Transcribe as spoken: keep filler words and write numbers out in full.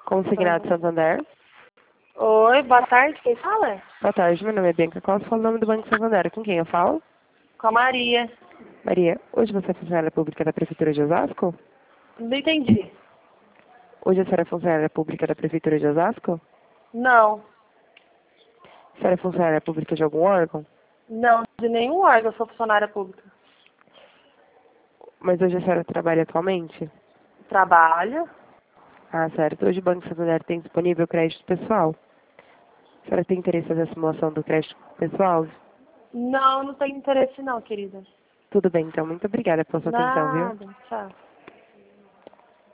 Consignado Santander. Oi, boa tarde, quem fala? Boa tarde, meu nome é Bianca Costa, falo o nome do Banco Santander. Com quem eu falo? Com a Maria. Maria, hoje você é funcionária pública da Prefeitura de Osasco? Não entendi. Hoje a senhora é funcionária pública da Prefeitura de Osasco? Não. A senhora é funcionária pública de algum órgão? Não, de nenhum órgão eu sou funcionária pública. Mas hoje a senhora trabalha atualmente? Trabalho. Ah, certo. Hoje o Banco Santander tem disponível crédito pessoal. A senhora tem interesse na simulação do crédito pessoal? Não, não tenho interesse não, querida. Tudo bem, então. Muito obrigada pela sua atenção, viu? Nada, tchau.